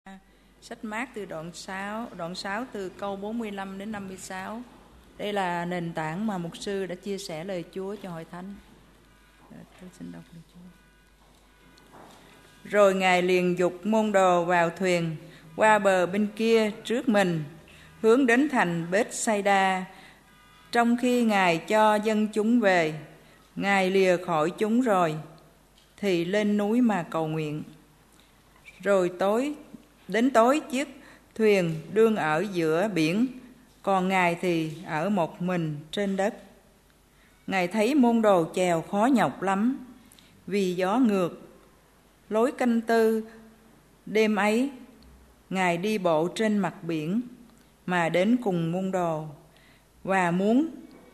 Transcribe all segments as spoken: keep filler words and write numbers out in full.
Sách Mác từ đoạn sáu, đoạn sáu từ câu bốn mươi lăm đến năm mươi sáu. Đây là nền tảng mà mục sư đã chia sẻ lời Chúa cho hội thánh. Tôi xin đọc lời Chúa. Rồi Ngài liền giục môn đồ vào thuyền qua bờ bên kia trước mình, hướng đến thành Bethsaida. Trong khi Ngài cho dân chúng về, Ngài lìa khỏi chúng rồi, thì lên núi mà cầu nguyện. Rồi tối, đến tối chiếc thuyền đương ở giữa biển, còn Ngài thì ở một mình trên đất. Ngài thấy môn đồ chèo khó nhọc lắm, vì gió ngược. Lối canh tư đêm ấy, Ngài đi bộ trên mặt biển mà đến cùng môn đồ, và muốn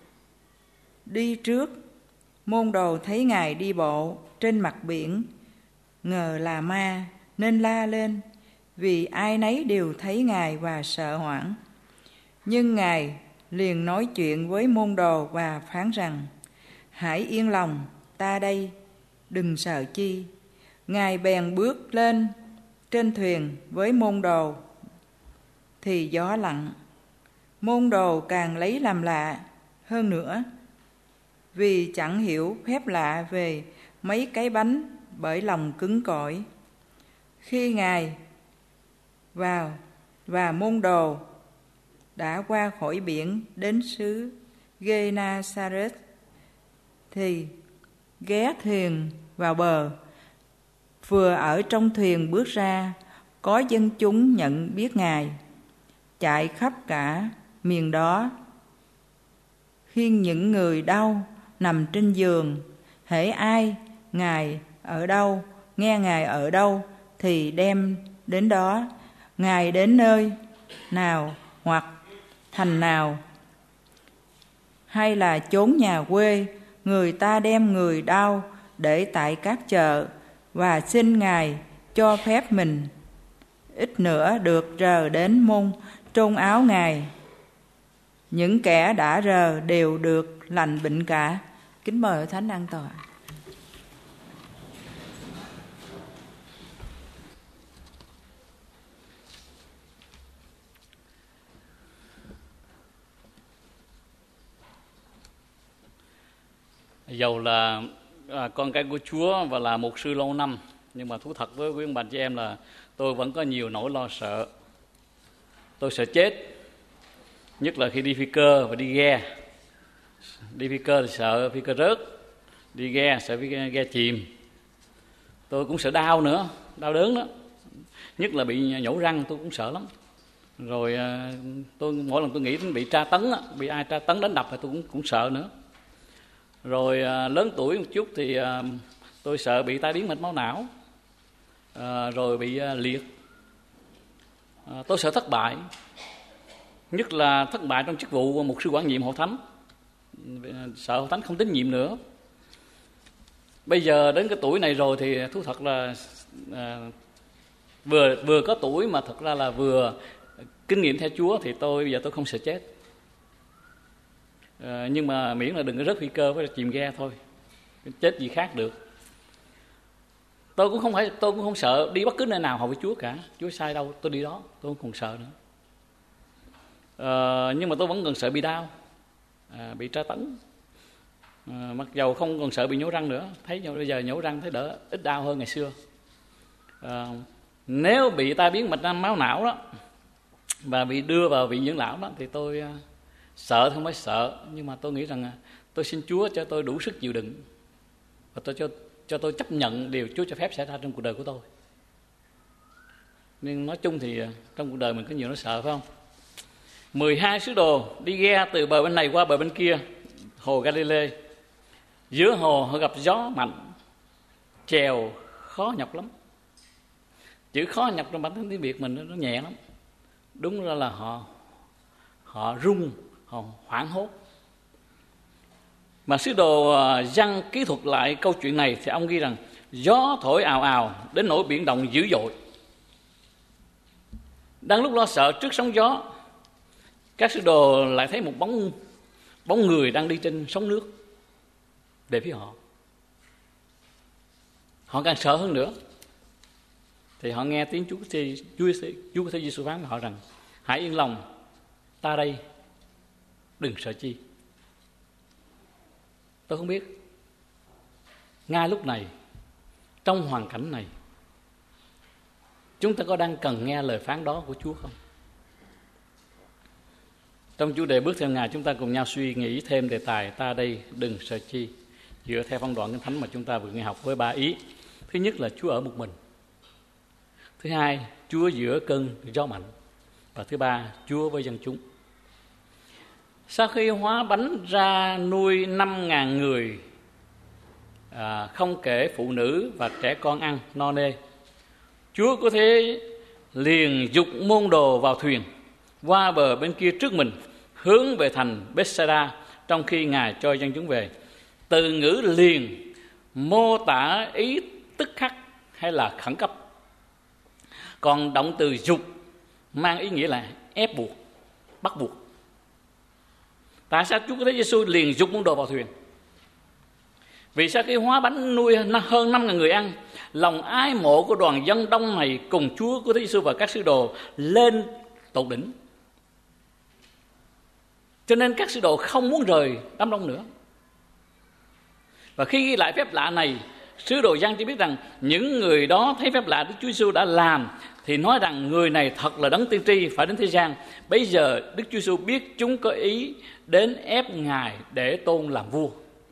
đi trước. Môn đồ thấy Ngài đi bộ trên mặt biển, ngờ là ma, nên la lên, vì ai nấy đều thấy Ngài và sợ hoảng. Nhưng Ngài liền nói chuyện với môn đồ và phán rằng: hãy yên lòng, ta đây, đừng sợ chi. Ngài bèn bước lên trên thuyền với môn đồ, thì gió lặng. Môn đồ càng lấy làm lạ hơn nữa, vì chẳng hiểu phép lạ về mấy cái bánh, bởi lòng cứng cỏi. Khi Ngài vào và môn đồ đã qua khỏi biển đến xứ Gê-na-sa-rết, thì ghé thuyền vào bờ. Vừa ở trong thuyền bước ra, có dân chúng nhận biết Ngài, chạy khắp cả miền đó, khiêng những người đau nằm trên giường. Hễ ai Ngài ở đâu, nghe Ngài ở đâu, thì đem đến đó. Ngài đến nơi nào hoặc thành nào, hay là chốn nhà quê, người ta đem người đau để tại các chợ, và xin Ngài cho phép mình ít nữa được rờ đến môn trôn áo Ngài. Những kẻ đã rờ đều được lành bệnh cả. Kính mời hội thánh an tọa. Dầu là à, con cái của Chúa và là mục sư lâu năm, nhưng mà thú thật với quý ông bà chị em là tôi vẫn có nhiều nỗi lo sợ. Tôi sợ chết, nhất là khi đi phi cơ và đi ghe. Đi phi cơ thì sợ phi cơ rớt, đi ghe sợ phi ghe chìm. Tôi cũng sợ đau nữa, đau đớn đó, nhất là bị nhổ răng tôi cũng sợ lắm. Rồi tôi mỗi lần tôi nghĩ đến bị tra tấn, bị ai tra tấn đánh đập thì tôi cũng cũng sợ nữa. Rồi à, lớn tuổi một chút thì à, tôi sợ bị tai biến mạch máu não, à, rồi bị à, liệt. À, tôi sợ thất bại, nhất là thất bại trong chức vụ mục sư quản nhiệm hội thánh, sợ hội thánh không tín nhiệm nữa. Bây giờ đến cái tuổi này rồi thì thú thật là à, vừa vừa có tuổi mà thật ra là vừa kinh nghiệm theo Chúa, thì tôi bây giờ tôi không sợ chết. À, nhưng mà miễn là đừng có rớt phi cơ với chìm ghe thôi, chết gì khác được. Tôi cũng không phải tôi cũng không sợ đi bất cứ nơi nào hầu với Chúa cả. Chúa sai đâu tôi đi đó, tôi không còn sợ nữa. À, nhưng mà tôi vẫn còn sợ bị đau, à, bị tra tấn. À, mặc dầu không còn sợ bị nhổ răng nữa, thấy bây giờ nhổ răng thấy đỡ, ít đau hơn ngày xưa. À, nếu bị tai biến mạch máu não đó và bị đưa vào viện dưỡng lão đó thì tôi sợ, không phải sợ, nhưng mà tôi nghĩ rằng tôi xin Chúa cho tôi đủ sức chịu đựng, và tôi cho cho tôi chấp nhận điều Chúa cho phép xảy ra trong cuộc đời của tôi. Nhưng nói chung thì trong cuộc đời mình có nhiều nỗi sợ, phải không? mười hai sứ đồ đi ghe từ bờ bên này qua bờ bên kia hồ Galilee. Giữa hồ họ gặp gió mạnh, chèo khó nhọc lắm. Chữ khó nhọc trong bản thân tiếng Việt mình nó nhẹ lắm. Đúng ra là họ họ run, họ hoảng hốt. Mà sứ đồ Giăng kỹ thuật lại câu chuyện này thì ông ghi rằng gió thổi ào ào đến nỗi biển động dữ dội. Đang lúc lo sợ trước sóng gió, các sứ đồ lại thấy một bóng bóng người đang đi trên sóng nước về phía họ. Họ càng sợ hơn nữa. thì họ nghe tiếng Chúa Chúa Chúa Giêsu Giêsu phán với họ rằng: hãy yên lòng, ta đây, đừng sợ chi. Tôi không biết ngay lúc này, trong hoàn cảnh này, chúng ta có đang cần nghe lời phán đó của Chúa không? Trong chủ đề bước theo Ngài, chúng ta cùng nhau suy nghĩ thêm đề tài ta đây đừng sợ chi, dựa theo phân đoạn Kinh Thánh mà chúng ta vừa nghe học với ba ý. Thứ nhất là Chúa ở một mình. Thứ hai, Chúa giữa cơn gió mạnh. Và thứ ba, Chúa với dân chúng. Sau khi hóa bánh ra nuôi năm ngàn người, à, không kể phụ nữ và trẻ con ăn no nê, Chúa có thế liền giục môn đồ vào thuyền qua bờ bên kia trước mình, hướng về thành Bethsaida, trong khi Ngài cho dân chúng về. Từ ngữ liền mô tả ý tức khắc hay là khẩn cấp, còn động từ giục mang ý nghĩa là ép buộc, bắt buộc. Tại sao Chúa Cứu Thế Giêsu liền giục môn đồ vào thuyền? Vì sau khi hóa bánh nuôi hơn năm ngàn người ăn, lòng ái mộ của đoàn dân đông này cùng Chúa Cứu Thế Giêsu và các sứ đồ lên tột đỉnh. Cho nên các sứ đồ không muốn rời đám đông nữa. Và khi ghi lại phép lạ này, sứ đồ Giăng chỉ biết rằng những người đó thấy phép lạ Đức Chúa Giêsu đã làm thì nói rằng người này thật là đấng tiên tri phải đến thế gian. Bây giờ Đức Chúa Giêsu biết chúng có ý đến ép Ngài để tôn làm vua.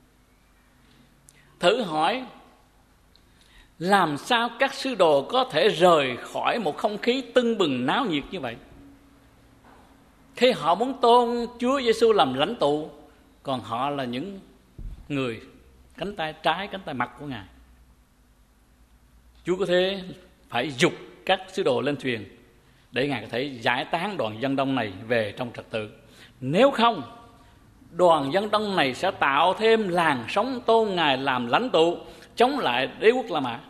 Thử hỏi, làm sao các sứ đồ có thể rời khỏi một không khí tưng bừng náo nhiệt như vậy, khi họ muốn tôn Chúa Giêsu làm lãnh tụ, còn họ là những người cánh tay trái, cánh tay mặt của Ngài? Chúa có thể phải giục các sứ đồ lên thuyền để Ngài có thể giải tán đoàn dân đông này về trong trật tự. Nếu không, đoàn dân đông này sẽ tạo thêm làn sóng tôn Ngài làm lãnh tụ, chống lại đế quốc La Mã.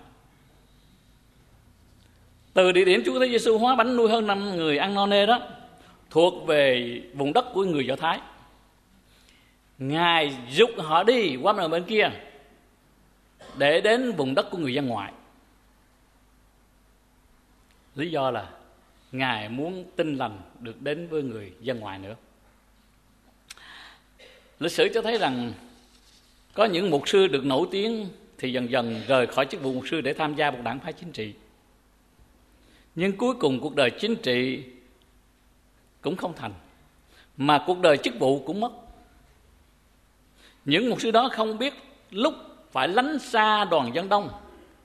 Từ địa điểm Chúa Cứu Thế Giêsu hóa bánh nuôi hơn năm người ăn no nê đó, thuộc về vùng đất của người Do Thái, Ngài giục họ đi qua bên kia để đến vùng đất của người dân ngoại. Lý do là Ngài muốn tin lành được đến với người dân ngoại nữa. Lịch sử cho thấy rằng có những mục sư được nổi tiếng thì dần dần rời khỏi chức vụ mục sư để tham gia một đảng phái chính trị. Nhưng cuối cùng cuộc đời chính trị cũng không thành, mà cuộc đời chức vụ cũng mất. Những mục sư đó không biết lúc phải lánh xa đoàn dân đông,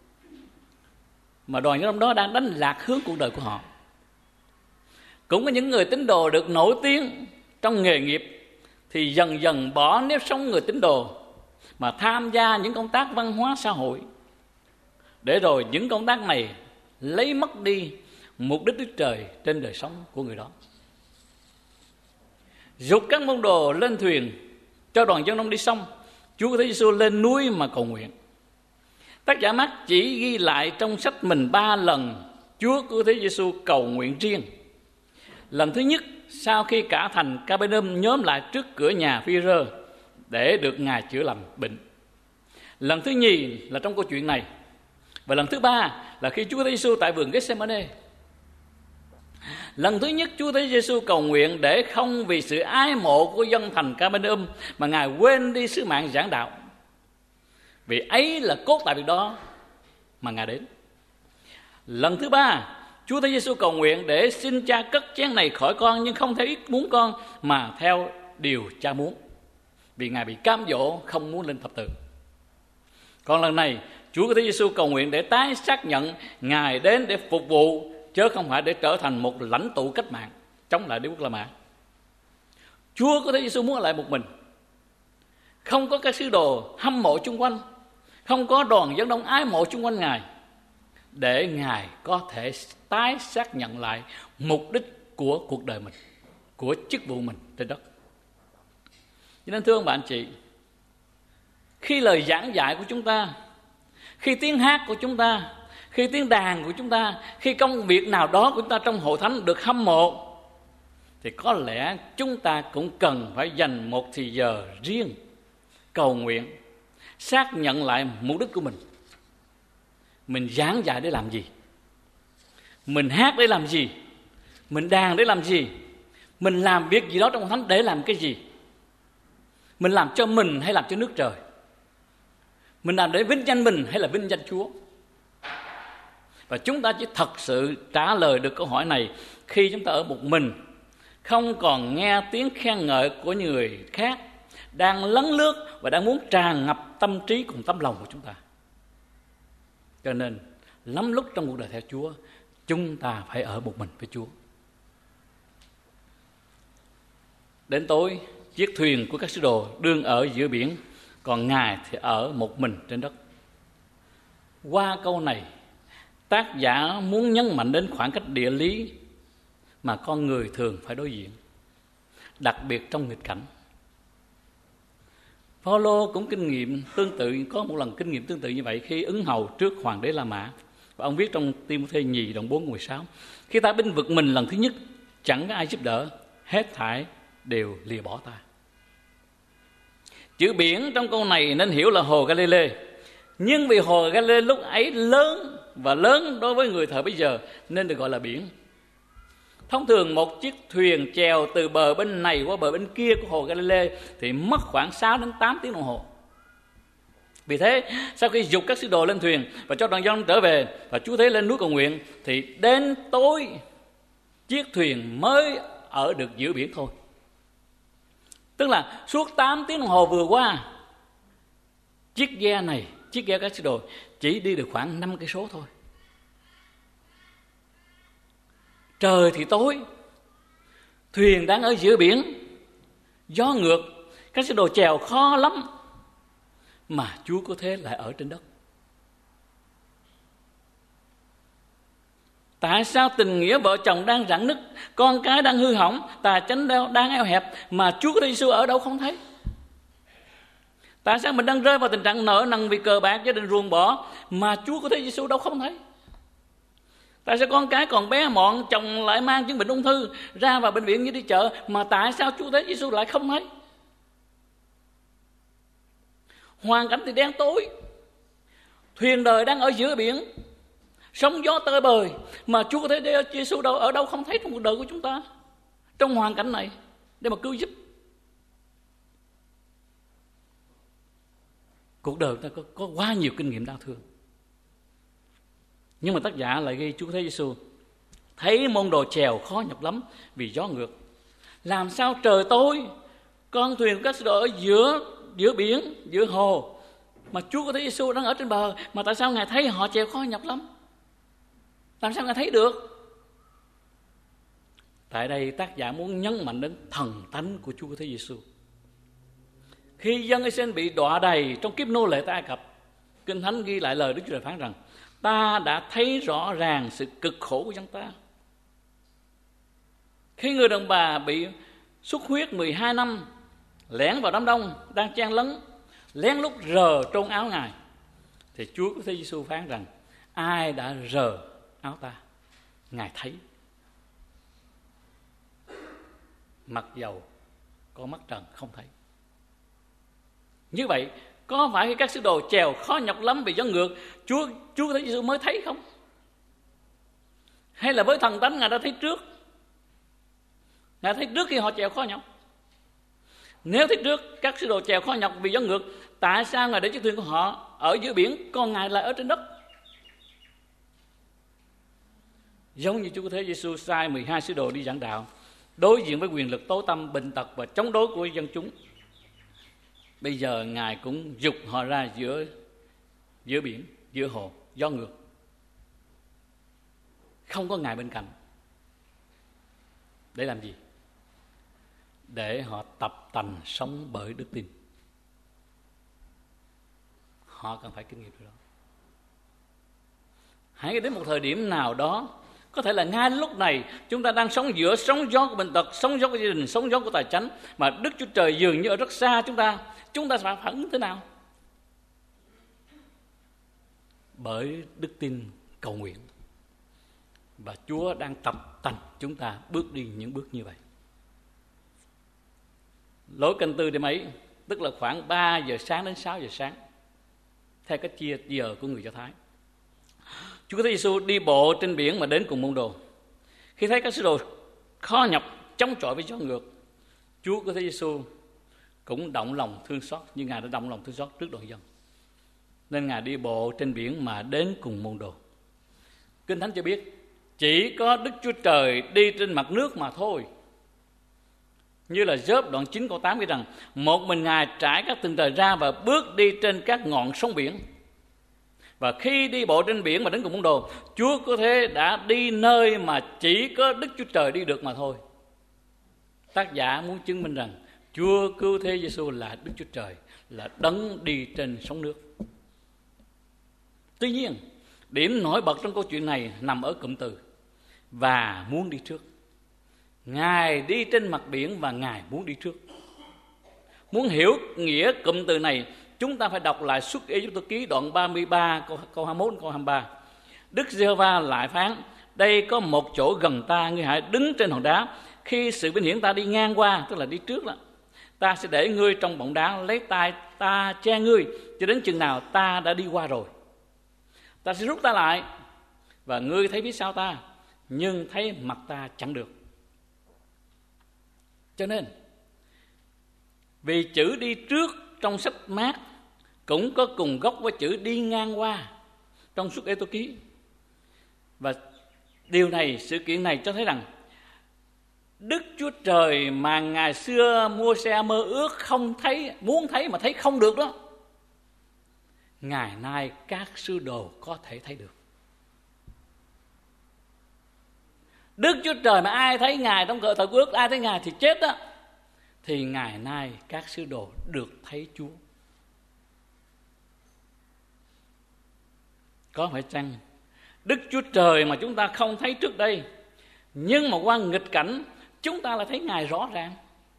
mà đoàn dân đông đó đang đánh lạc hướng cuộc đời của họ. Cũng có những người tín đồ được nổi tiếng trong nghề nghiệp thì dần dần bỏ nếp sống người tín đồ mà tham gia những công tác văn hóa xã hội, để rồi những công tác này lấy mất đi mục đích Đức Trời trên đời sống của người đó. Giục các môn đồ lên thuyền cho đoàn dân đông đi xong, Chúa Cứu Thế Giêsu lên núi mà cầu nguyện. Tác giả Mác chỉ ghi lại trong sách mình ba lần Chúa Cứu Thế Giêsu cầu nguyện riêng. Lần thứ nhất, sau khi cả thành Ca-bê-nôm nhóm lại trước cửa nhà Phi-rơ để được Ngài chữa lành bệnh. Lần thứ nhì là trong câu chuyện này. Và lần thứ ba là khi Chúa Cứu Thế Giêsu tại vườn Gethsemane. Lần thứ nhất, Chúa Thế Giêsu cầu nguyện để không vì sự ái mộ của dân thành Ca-bê-nôm mà Ngài quên đi sứ mạng giảng đạo. Vì ấy là cốt tại việc đó mà Ngài đến. Lần thứ ba, Chúa Thế Giêsu cầu nguyện để xin Cha cất chén này khỏi con, nhưng không theo ý muốn con mà theo điều Cha muốn, vì Ngài bị cám dỗ không muốn lên thập tự. Còn lần này, Chúa Thế Giêsu cầu nguyện để tái xác nhận Ngài đến để phục vụ, chứ không phải để trở thành một lãnh tụ cách mạng chống lại đế quốc La Mã. Chúa có Thế Giêsu muốn ở lại một mình, không có các sứ đồ hâm mộ chung quanh, không có đoàn dân đông ái mộ chung quanh Ngài, để Ngài có thể tái xác nhận lại mục đích của cuộc đời mình, của chức vụ mình trên đất. Cho nên thưa ông bạn chị, khi lời giảng dạy của chúng ta, khi tiếng hát của chúng ta, khi tiếng đàn của chúng ta, khi công việc nào đó của chúng ta trong hội thánh được hâm mộ, thì có lẽ chúng ta cũng cần phải dành một thời giờ riêng cầu nguyện, xác nhận lại mục đích của mình. Mình giảng dạy để làm gì? Mình hát để làm gì? Mình đàn để làm gì? Mình làm việc gì đó trong hội thánh để làm cái gì? Mình làm cho mình hay làm cho nước trời? Mình làm để vinh danh mình hay là vinh danh Chúa? Và chúng ta chỉ thật sự trả lời được câu hỏi này khi chúng ta ở một mình, không còn nghe tiếng khen ngợi của người khác, đang lấn lướt và đang muốn tràn ngập tâm trí cùng tấm lòng của chúng ta. Cho nên lắm lúc trong cuộc đời theo Chúa, chúng ta phải ở một mình với Chúa. Đến tối, chiếc thuyền của các sứ đồ đương ở giữa biển, còn Ngài thì ở một mình trên đất. Qua câu này, tác giả muốn nhấn mạnh đến khoảng cách địa lý mà con người thường phải đối diện, đặc biệt trong nghịch cảnh. Phaolô cũng kinh nghiệm tương tự, có một lần kinh nghiệm tương tự như vậy khi ứng hầu trước hoàng đế La Mã. Và ông viết trong Ti-mô-thê nhì đoạn bốn câu mười sáu: khi ta binh vực mình lần thứ nhất, chẳng có ai giúp đỡ, hết thảy đều lìa bỏ ta. Chữ biển trong câu này nên hiểu là hồ Galilee, nhưng vì hồ Galilee lúc ấy lớn và lớn đối với người thời bây giờ nên được gọi là biển. Thông thường một chiếc thuyền chèo từ bờ bên này qua bờ bên kia của hồ Galilee thì mất khoảng sáu đến tám tiếng đồng hồ. Vì thế, sau khi giục các sứ đồ lên thuyền và cho đoàn dân trở về và Chúa Thế lên núi cầu nguyện, thì đến tối chiếc thuyền mới ở được giữa biển thôi. Tức là suốt tám tiếng đồng hồ vừa qua, chiếc ghe này, chiếc ghe các sứ đồ chỉ đi được khoảng năm cây số thôi. Trời thì tối, thuyền đang ở giữa biển, gió ngược, các sứ đồ chèo khó lắm, mà Chúa có thế lại ở trên đất. Tại sao tình nghĩa vợ chồng đang rạn nứt, con cái đang hư hỏng, tài chánh đang eo hẹp mà Chúa có Giêsu ở đâu không thấy? Tại sao mình đang rơi vào tình trạng nợ nần vì cờ bạc, gia đình ruồng bỏ mà Chúa có Thế Giêsu đâu không thấy? Tại sao con cái còn bé mọn, chồng lại mang chứng bệnh ung thư ra vào bệnh viện như đi chợ mà tại sao Chúa Thế Giêsu lại không thấy? Hoàn cảnh thì đen tối, thuyền đời đang ở giữa biển, sóng gió tơi bời mà Chúa Thế Giêsu đâu ở đâu không thấy trong cuộc đời của chúng ta trong hoàn cảnh này để mà cứu giúp. Cuộc đời ta có, có quá nhiều kinh nghiệm đau thương, nhưng mà tác giả lại ghi Chúa Thế Giêsu thấy môn đồ chèo khó nhọc lắm vì gió ngược. Làm sao trời tối, con thuyền của các sứ đồ ở giữa giữa biển, giữa hồ, mà Chúa Thế Giêsu đang ở trên bờ, mà tại sao Ngài thấy họ chèo khó nhọc lắm? Làm sao Ngài thấy được? Tại đây tác giả muốn nhấn mạnh đến thần tánh của Chúa Thế Giêsu. Khi dân Israel bị đọa đầy trong kiếp nô lệ tại Ai Cập, Kinh Thánh ghi lại lời Đức Chúa Trời phán rằng: ta đã thấy rõ ràng sự cực khổ của dân ta. Khi người đàn bà bị xuất huyết mười hai năm, lẻn vào đám đông đang chen lấn, lén lút rờ trong áo Ngài, thì Chúa Thế Giêsu phán rằng: ai đã rờ áo ta, Ngài thấy. Mặc dầu có mắt trần không thấy. Như vậy, có phải khi các sứ đồ chèo khó nhọc lắm vì gió ngược, Chúa Chúa Thế Giêsu mới thấy không? Hay là với thần tánh Ngài đã thấy trước? Ngài thấy trước khi họ chèo khó nhọc. Nếu thấy trước các sứ đồ chèo khó nhọc vì gió ngược, tại sao Ngài để chiếc thuyền của họ ở giữa biển, còn Ngài lại ở trên đất? Giống như Chúa Thế Giêsu sai mười hai sứ đồ đi giảng đạo, đối diện với quyền lực tối tăm, bệnh tật và chống đối của dân chúng, bây giờ Ngài cũng giục họ ra giữa giữa biển, giữa hồ, gió ngược. Không có Ngài bên cạnh. Để làm gì? Để họ tập tành sống bởi đức tin. Họ cần phải kinh nghiệm điều đó. Hãy đến một thời điểm nào đó, có thể là ngay lúc này chúng ta đang sống giữa sóng gió của bệnh tật, sóng gió của gia đình, sóng gió của tài chánh, mà Đức Chúa Trời dường như ở rất xa chúng ta. Chúng ta sẽ phản ứng thế nào? Bởi đức tin cầu nguyện. Và Chúa đang tập tành chúng ta bước đi những bước như vậy. Lối canh tư đêm ấy, tức là khoảng ba giờ sáng đến sáu giờ sáng, theo cách chia giờ của người Do Thái, Chúa Kitô Giêsu đi bộ trên biển mà đến cùng môn đồ. Khi thấy các sứ đồ khó nhọc chống chọi với gió ngược, Chúa Kitô Giêsu cũng động lòng thương xót như Ngài đã động lòng thương xót trước đội dân. Nên Ngài đi bộ trên biển mà đến cùng môn đồ. Kinh Thánh cho biết chỉ có Đức Chúa Trời đi trên mặt nước mà thôi. Như là Gióp đoạn chín câu tám ghi rằng một mình Ngài trải các tầng trời ra và bước đi trên các ngọn sóng biển. Và khi đi bộ trên biển mà đến cùng môn đồ, Chúa có thể đã đi nơi mà chỉ có Đức Chúa Trời đi được mà thôi. Tác giả muốn chứng minh rằng Chúa Cứu Thế Giêsu là Đức Chúa Trời, là đấng đi trên sóng nước. Tuy nhiên, điểm nổi bật trong câu chuyện này nằm ở cụm từ và muốn đi trước. Ngài đi trên mặt biển và Ngài muốn đi trước. Muốn hiểu nghĩa cụm từ này, chúng ta phải đọc lại Xuất Ê-díp-tô ký đoạn ba mươi ba câu hai mươi mốt câu hai mươi ba. Đức Giê-hô-va lại phán: đây có một chỗ gần ta, ngươi hãy đứng trên hòn đá. Khi sự vinh hiển ta đi ngang qua, tức là đi trước đó, ta sẽ để ngươi trong bọng đá, lấy tay ta che ngươi cho đến chừng nào ta đã đi qua rồi. Ta sẽ rút ta lại và ngươi thấy phía sau ta, nhưng thấy mặt ta chẳng được. Cho nên vì chữ đi trước trong sách Mác cũng có cùng gốc với chữ đi ngang qua trong Xuất Ê-tô ký. Và điều này, sự kiện này cho thấy rằng Đức Chúa Trời mà ngày xưa Mô-se mơ ước không thấy, muốn thấy mà thấy không được đó, ngày nay các sứ đồ có thể thấy được. Đức Chúa Trời mà ai thấy Ngài trong cờ thời ước, ai thấy Ngài thì chết đó, thì ngày nay các sứ đồ được thấy Chúa. Có phải chăng Đức Chúa Trời mà chúng ta không thấy trước đây, nhưng mà qua nghịch cảnh chúng ta lại thấy Ngài rõ ràng?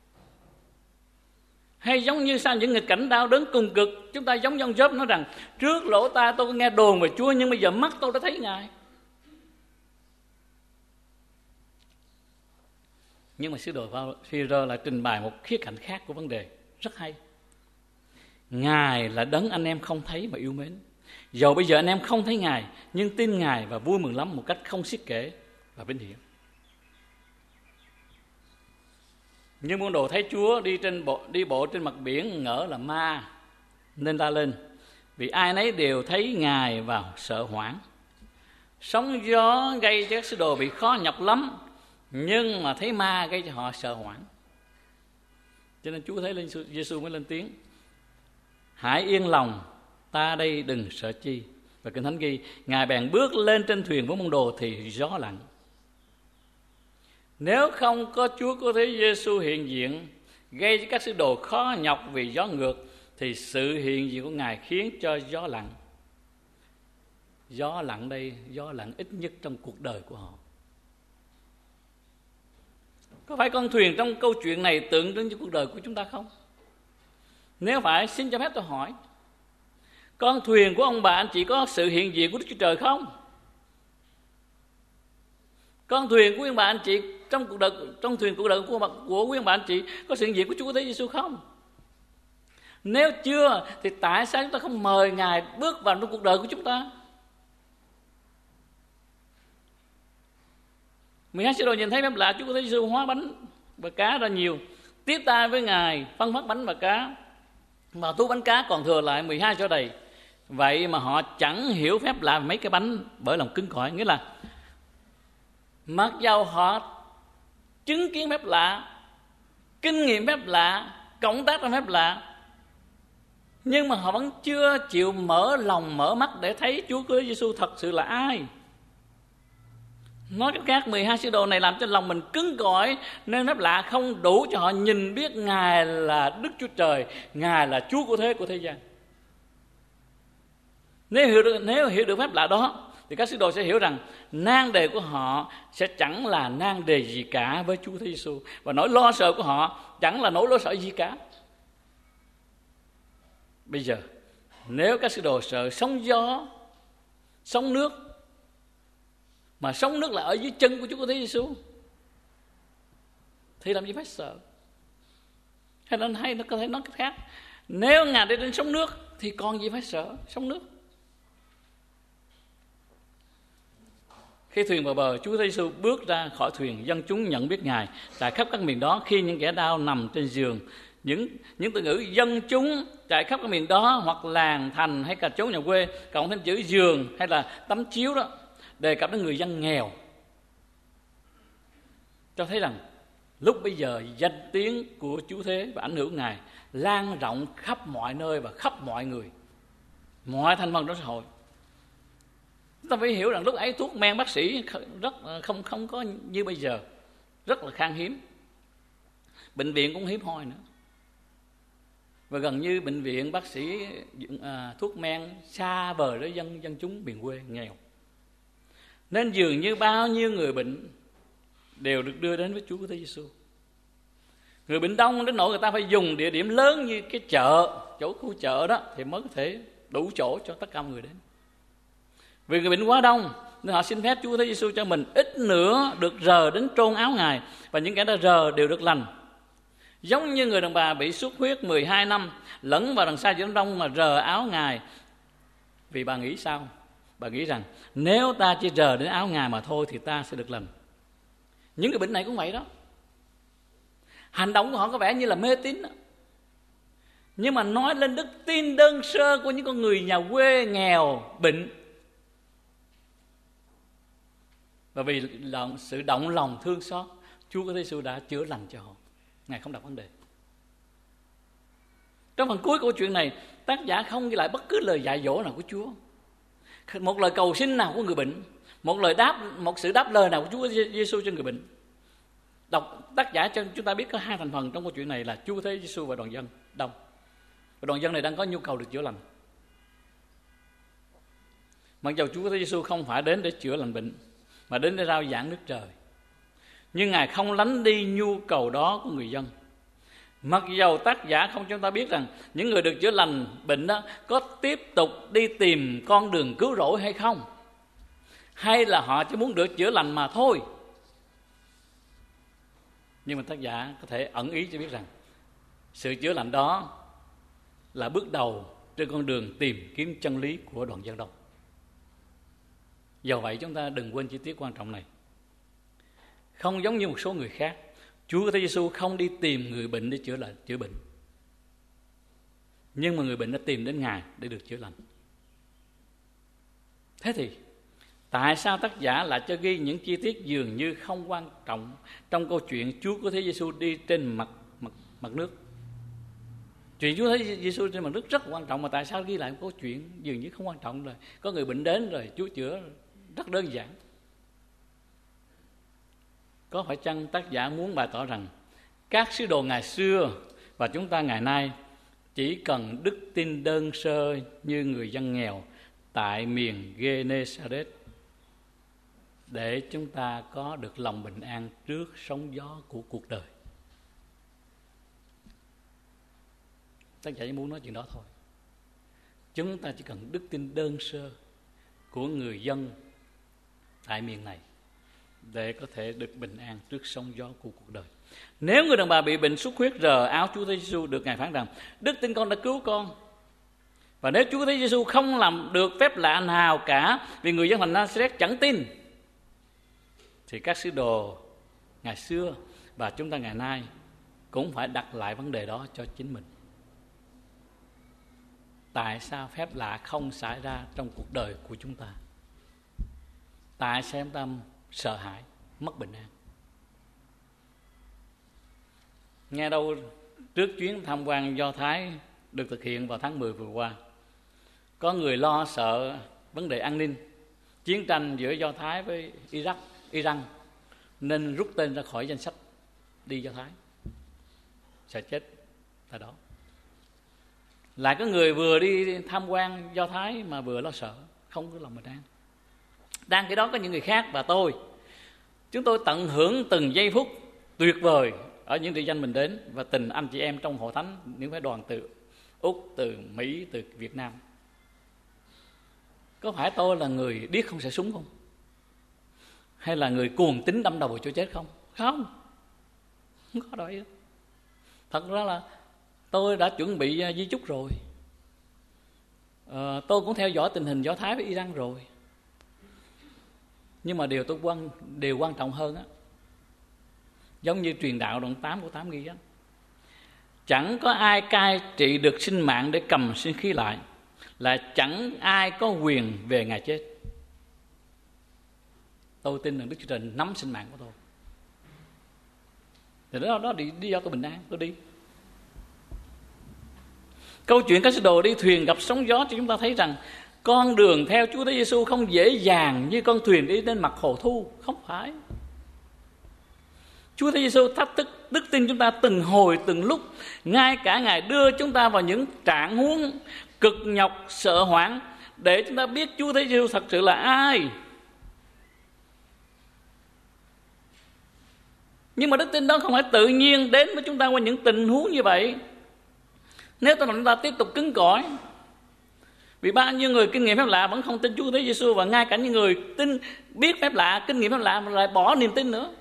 Hay giống như sau những nghịch cảnh đau đớn cùng cực, chúng ta giống như Gióp nói rằng trước lỗ tai tôi có nghe đồn về Chúa, nhưng bây giờ mắt tôi đã thấy Ngài. Nhưng mà sứ đồ Phi-rơ lại trình bày một khía cạnh khác của vấn đề rất hay. Ngài là đấng anh em không thấy mà yêu mến. Dầu bây giờ anh em không thấy Ngài, nhưng tin Ngài và vui mừng lắm một cách không xiết kể và vinh hiển. Nhưng môn đồ thấy Chúa đi trên bộ, đi bộ trên mặt biển ngỡ là ma, nên la lên, vì ai nấy đều thấy Ngài và sợ hoảng. Sóng gió gây cho các sứ đồ bị khó nhọc lắm, nhưng mà thấy ma gây cho họ sợ hoảng. Cho nên Chúa thấy lên Giêsu mới lên tiếng: hãy yên lòng, ta đây, đừng sợ chi. Và Kinh Thánh ghi Ngài bèn bước lên trên thuyền với môn đồ thì gió lặng. Nếu không có Chúa có Thế Giêsu hiện diện gây cho các sứ đồ khó nhọc vì gió ngược, thì sự hiện diện của Ngài khiến cho gió lặng. Gió lặng đây, gió lặng ít nhất trong cuộc đời của họ. Có phải con thuyền trong câu chuyện này tượng trưng cho cuộc đời của chúng ta không? Nếu phải, xin cho phép tôi hỏi, con thuyền của ông bà anh chị có sự hiện diện của Đức Chúa Trời không? Con thuyền của quý bà anh chị trong cuộc đời, trong thuyền cuộc đời của, của quý bà anh chị có sự hiện diện của Chúa Thế Giêsu không? Nếu chưa thì tại sao chúng ta không mời Ngài bước vào trong cuộc đời của chúng ta? mười hai sứ đồ nhìn thấy phép lạ Chúa Thế Giêsu hóa bánh và cá ra nhiều, tiếp tay với Ngài phân phát bánh và cá, mà túi bánh cá còn thừa lại mười hai chỗ đầy. Vậy mà họ chẳng hiểu phép lạ mấy cái bánh bởi lòng cứng cỏi. Nghĩa là mặc dầu họ chứng kiến phép lạ, kinh nghiệm phép lạ, cộng tác trong phép lạ, nhưng mà họ vẫn chưa chịu mở lòng, mở mắt để thấy Chúa Cứu Giêsu thật sự là ai. Nói cách khác, mười hai sứ đồ này làm cho lòng mình cứng cỏi, nên phép lạ không đủ cho họ nhìn biết Ngài là Đức Chúa Trời, Ngài là Chúa của thế của thế gian. Nếu hiểu được, nếu hiểu được phép lạ đó, thì các sứ đồ sẽ hiểu rằng nan đề của họ sẽ chẳng là nan đề gì cả với Chúa Thế Giêsu, và nỗi lo sợ của họ chẳng là nỗi lo sợ gì cả. Bây giờ nếu các sứ đồ sợ sóng gió, sóng nước, mà sóng nước là ở dưới chân của Chúa Thế Giêsu, thì làm gì phải sợ? Hay là hay nó có thể nói cách khác, nếu Ngài đi trên sóng nước thì còn gì phải sợ sóng nước? Khi thuyền vào bờ, Chúa Giêsu bước ra khỏi thuyền, dân chúng nhận biết Ngài trải khắp các miền đó. Khi những kẻ đau nằm trên giường, những những từ ngữ dân chúng trải khắp các miền đó, hoặc làng thành hay cả chốn nhà quê, cộng thêm chữ giường hay là tấm chiếu đó, đề cập đến người dân nghèo, cho thấy rằng lúc bây giờ danh tiếng của Chúa Thế và ảnh hưởng Ngài lan rộng khắp mọi nơi và khắp mọi người, mọi thành phần trong xã hội. Chúng ta phải hiểu rằng lúc ấy thuốc men bác sĩ rất không không có như bây giờ, rất là khan hiếm. Bệnh viện cũng hiếm hoi nữa, và gần như bệnh viện, bác sĩ, à, thuốc men xa vời với dân dân chúng miền quê nghèo. Nên dường như bao nhiêu người bệnh đều được đưa đến với Chúa Thế Giêsu. Người bệnh đông đến nỗi người ta phải dùng địa điểm lớn như cái chợ, chỗ khu chợ đó, thì mới có thể đủ chỗ cho tất cả mọi người đến. Vì người bệnh quá đông nên họ xin phép Chúa Thế Giêsu cho mình ít nữa được rờ đến trôn áo Ngài, và những kẻ đã rờ đều được lành. Giống như người đàn bà bị xuất huyết mười hai năm lẫn vào đằng sau giữa đám đông mà rờ áo Ngài. Vì bà nghĩ sao? Bà nghĩ rằng nếu ta chỉ rờ đến áo Ngài mà thôi thì ta sẽ được lành. Những người bệnh này cũng vậy đó. Hành động của họ có vẻ như là mê tín đó. Nhưng mà nói lên đức tin đơn sơ của những con người nhà quê nghèo bệnh, và vì lòng, sự động lòng thương xót, Chúa Giê Giêsu đã chữa lành cho họ. Ngài không đặt vấn đề. Trong phần cuối câu chuyện này, tác giả không ghi lại bất cứ lời dạy dỗ nào của Chúa, một lời cầu xin nào của người bệnh, một lời đáp, một sự đáp lời nào của Chúa Giêsu cho người bệnh. Đọc tác giả cho chúng ta biết có hai thành phần trong câu chuyện này là Chúa Thế Giêsu và đoàn dân đông. Và đoàn dân này đang có nhu cầu được chữa lành. Mặc dầu Chúa Thế Giêsu không phải đến để chữa lành bệnh, mà đến để rao giảng nước trời, nhưng Ngài không lánh đi nhu cầu đó của người dân. Mặc dầu tác giả không cho chúng ta biết rằng những người được chữa lành bệnh đó có tiếp tục đi tìm con đường cứu rỗi hay không, hay là họ chỉ muốn được chữa lành mà thôi, nhưng mà tác giả có thể ẩn ý cho biết rằng sự chữa lành đó là bước đầu trên con đường tìm kiếm chân lý của đoàn dân đông. Do vậy chúng ta đừng quên chi tiết quan trọng này. Không giống như một số người khác, Chúa Thế Giêsu không đi tìm người bệnh để chữa lành, chữa bệnh, nhưng mà người bệnh đã tìm đến Ngài để được chữa lành. Thế thì tại sao tác giả lại cho ghi những chi tiết dường như không quan trọng trong câu chuyện Chúa của Thế Giêsu đi trên mặt, mặt, mặt nước? Chuyện Chúa Thế Giêsu trên mặt nước rất quan trọng, mà tại sao ghi lại một câu chuyện dường như không quan trọng rồi? Có người bệnh đến rồi Chúa chữa, rất đơn giản. Có phải chăng tác giả muốn bày tỏ rằng các sứ đồ ngày xưa và chúng ta ngày nay chỉ cần đức tin đơn sơ như người dân nghèo tại miền Genesaret để chúng ta có được lòng bình an trước sóng gió của cuộc đời? Tác giả chỉ muốn nói chuyện đó thôi. Chúng ta chỉ cần đức tin đơn sơ của người dân tại miền này để có thể được bình an trước sóng gió của cuộc đời. Nếu người đàn bà bị bệnh xuất huyết rờ áo Chúa Thế Giêsu, được Ngài phán rằng đức tin con đã cứu con. Và nếu Chúa Thế Giêsu không làm được phép lạ nào cả vì người dân thành Nazareth chẳng tin, thì các sứ đồ ngày xưa và chúng ta ngày nay cũng phải đặt lại vấn đề đó cho chính mình. Tại sao phép lạ không xảy ra trong cuộc đời của chúng ta? Tại sao chúng ta sợ hãi, mất bình an? Nghe đâu trước chuyến tham quan Do Thái được thực hiện vào tháng mười vừa qua, có người lo sợ vấn đề an ninh, chiến tranh giữa Do Thái với Iraq, Iran, nên rút tên ra khỏi danh sách đi Do Thái, sẽ chết tại đó. Lại có người vừa đi tham quan Do Thái mà vừa lo sợ, không có lòng bình an. Đang cái đó có những người khác và tôi, chúng tôi tận hưởng từng giây phút tuyệt vời ở những địa danh mình đến, và tình anh chị em trong hội thánh, những phái đoàn từ Úc, từ Mỹ, từ Việt Nam. Có phải tôi là người điếc không xẻ súng không? Hay là người cuồng tín đâm đầu vào chỗ chết không? Không, không có đâu. Thật ra là tôi đã chuẩn bị di chúc rồi. à, Tôi cũng theo dõi tình hình Do Thái với Iran rồi. Nhưng mà điều tôi quan điều quan trọng hơn á, giống như truyền đạo đoạn tám của tám ghi á, chẳng có ai cai trị được sinh mạng để cầm sinh khí lại, là chẳng ai có quyền về ngày chết. Tôi tin rằng Đức Chúa Trời nắm sinh mạng của tôi, thì đó, đó đi, đi do tôi bình an, tôi đi. Câu chuyện các sứ đồ đi thuyền gặp sóng gió cho chúng ta thấy rằng con đường theo Chúa Thế Giêsu không dễ dàng như con thuyền đi trên mặt hồ thu, không phải. Chúa Thế Giêsu thách thức đức tin chúng ta từng hồi từng lúc, ngay cả Ngài đưa chúng ta vào những trạng huống cực nhọc sợ hoảng để chúng ta biết Chúa Thế Giêsu thật sự là ai. Nhưng mà đức tin đó không phải tự nhiên đến với chúng ta qua những tình huống như vậy. Nếu ta chúng ta tiếp tục cứng cỏi, vì bao nhiêu người kinh nghiệm phép lạ vẫn không tin Chúa Thế Giêsu, và ngay cả những người tin biết phép lạ, kinh nghiệm phép lạ mà lại bỏ niềm tin nữa.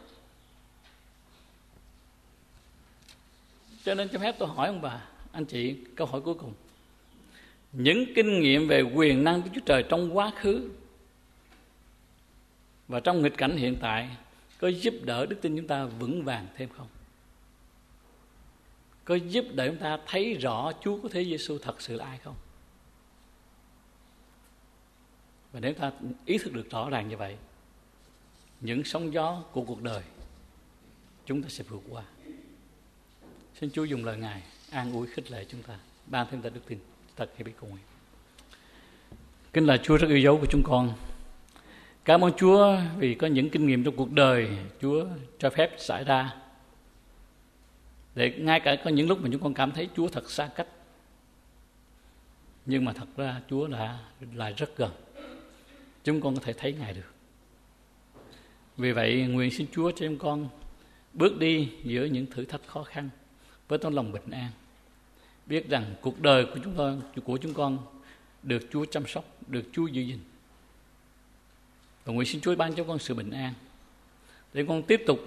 Cho nên cho phép tôi hỏi ông bà, anh chị, câu hỏi cuối cùng: những kinh nghiệm về quyền năng của Chúa Trời trong quá khứ và trong nghịch cảnh hiện tại có giúp đỡ đức tin chúng ta vững vàng thêm không? Có giúp đỡ chúng ta thấy rõ Chúa của Thế Giêsu thật sự là ai không? Và nếu ta ý thức được rõ ràng như vậy, những sóng gió của cuộc đời chúng ta sẽ vượt qua. Xin Chúa dùng lời Ngài an ủi khích lệ chúng ta, ban thêm ta đức tin. Thật hãy biết cầu nguyện. Kính là Chúa rất yêu dấu của chúng con, cảm ơn Chúa vì có những kinh nghiệm trong cuộc đời Chúa cho phép xảy ra, để ngay cả có những lúc mà chúng con cảm thấy Chúa thật xa cách, nhưng mà thật ra Chúa đã là rất gần, chúng con có thể thấy Ngài được. Vì vậy nguyện xin Chúa cho chúng con bước đi giữa những thử thách khó khăn với tấm lòng bình an, biết rằng cuộc đời của chúng con của chúng con được Chúa chăm sóc, được Chúa giữ gìn. Và nguyện xin Chúa ban cho con sự bình an để con tiếp tục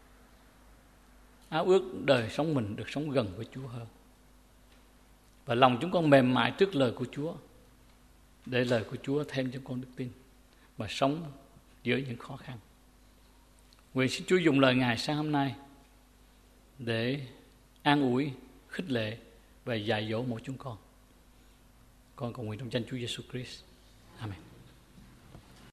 áo ước đời sống mình được sống gần với Chúa hơn, và lòng chúng con mềm mại trước lời của Chúa, để lời của Chúa thêm cho con đức tin và sống giữa những khó khăn. Nguyện xin Chúa dùng lời Ngài sáng hôm nay để an ủi, khích lệ và dạy dỗ mỗi chúng con. Con cầu nguyện trong danh Chúa Giêsu Christ. Amen.